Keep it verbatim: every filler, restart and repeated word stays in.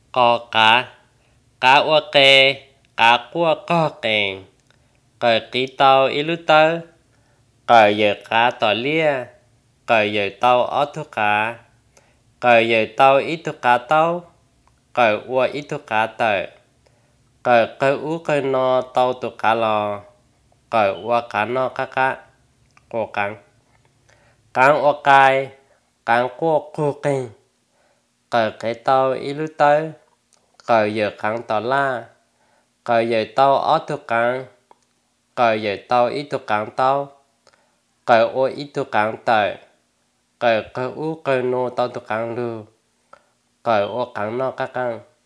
có cá cá ua kê cá cua có kèn cởi tí tàu ít lúc tớ cởi giờ cá tỏ lia cởi giờ tàu ở thuốc cá cởi giờ tàu ít thuốc cá tàu cởi ua ít thuốc cá tờ cởi cởi ú cởi no tàu thuốc cá lò cởi ua cá no cá cá cổ cắn cắn ua cay cắn cua cua kèn cởi cái tàu ít lúc tớ cởi giờ cắn tỏ la cởi giờ tàu ở thuốc cắn cởi giờ tàu ít thuốc cắn tàu cởi ua ít thuốc cắn tờ cởi cởi ú cởi no tàu thuốc cắn lưu cởi ua cắn no cá cắn